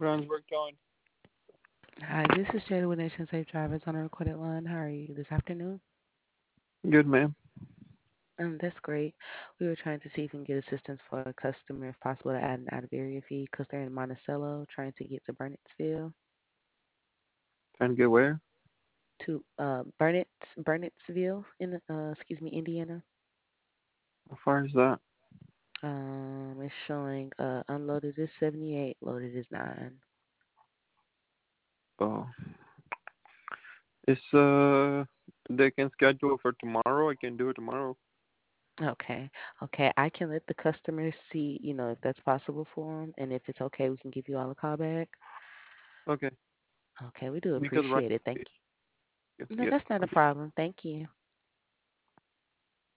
Brownsburg going. Hi, this is Jada with Nation Safe Drivers on a recorded line. How are you this afternoon? Good, ma'am. That's great. We were trying to see if we can get assistance for a customer, if possible, to add an out of area fee because they're in Monticello trying to get to Burnettsville, Trying to get where? to Burnettsville in Indiana. How far is that? It's showing unloaded is 78, loaded is 9. Oh, it's they can schedule for tomorrow. I can do it tomorrow. Okay, okay. I can let the customer see, if that's possible for them, and if it's okay, we can give you all a call back. Okay. Okay, we do Because right. appreciate it. Thank you. No, Yes. that's not a Okay. problem. Thank you.